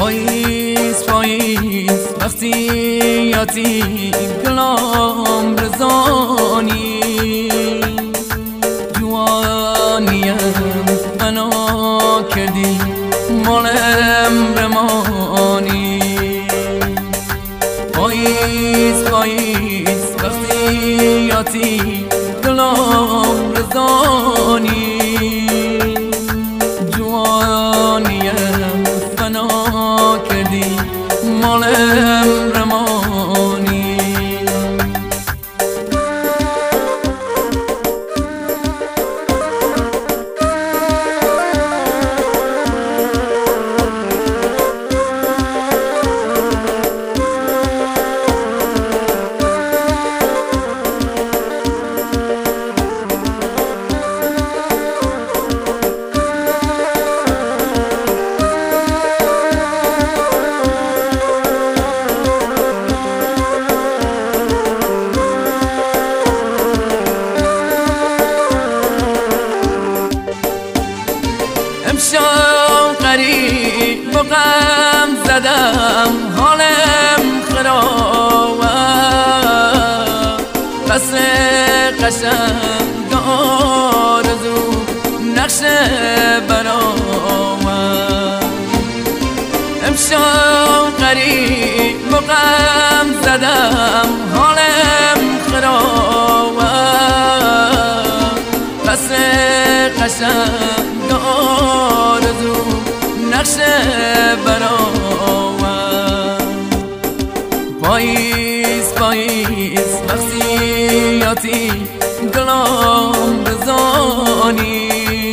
پاییز پاییز وقتی یاتی گلام رزانی جوانیم بنا کردی مالم رمانی پاییز پاییز وقتی یاتی گلام رزانی جوانیم بنا کردی مالم رمانی امشب قریب و غم زدم حالم خرابه قصر قشنگ آرزو نقش برامه امشب قریب و غم زدم حالم خرابه قصر قشنگ آرزو نقش برامه پاییز پاییز وقتی یاتی گلام رزانی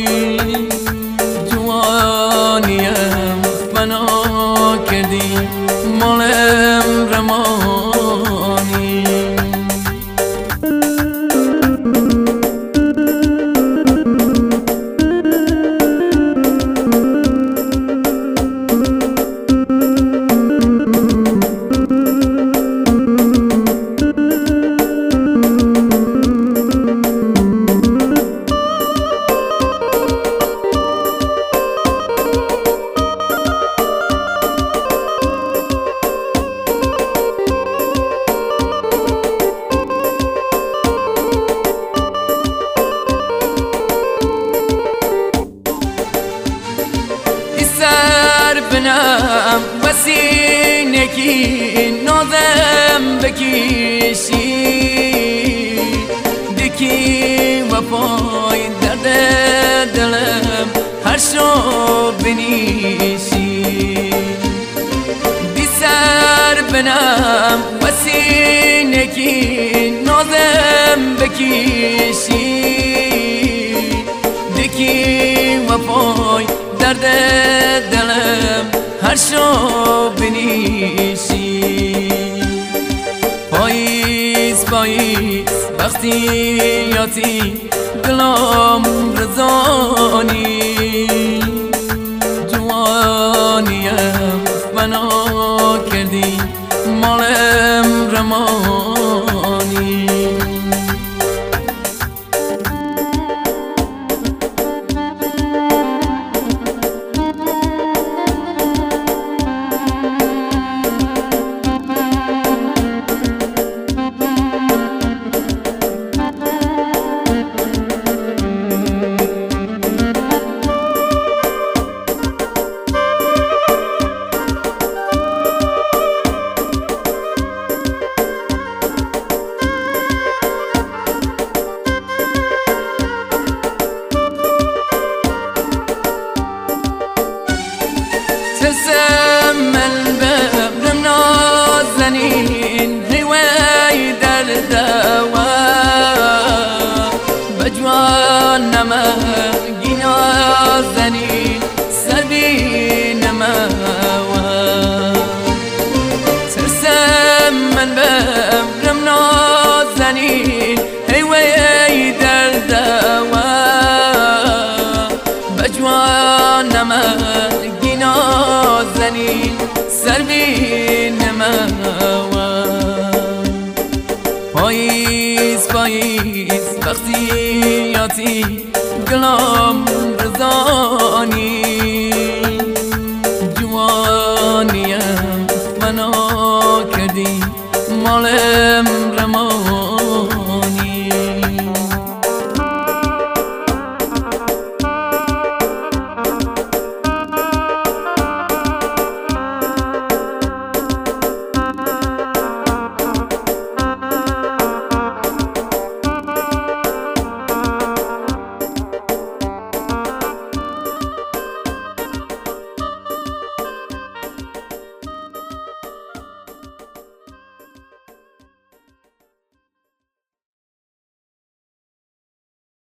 جوانیم بنا کردی مالم رمانی بنام وسینکی نازم بکشی دکی و پای درد دلم هر شو بنیشی دیسر بنام وسینکی نازم بکشی دکی و پای درد دلم هر شو بنیشی پاییز پاییز وقتی یاتی گلام رزانی جوانیم بنا کردی مالم رمانی تسم الباب نازنين هواي دردوا بجوان ما جنا زنين سبين ما تسم الباب نازنين هواي دردوا بجوان ما نازنین سربین موا پاییز پاییز وقتی یاتی گلام رزانی جوان نیم منو کردی مال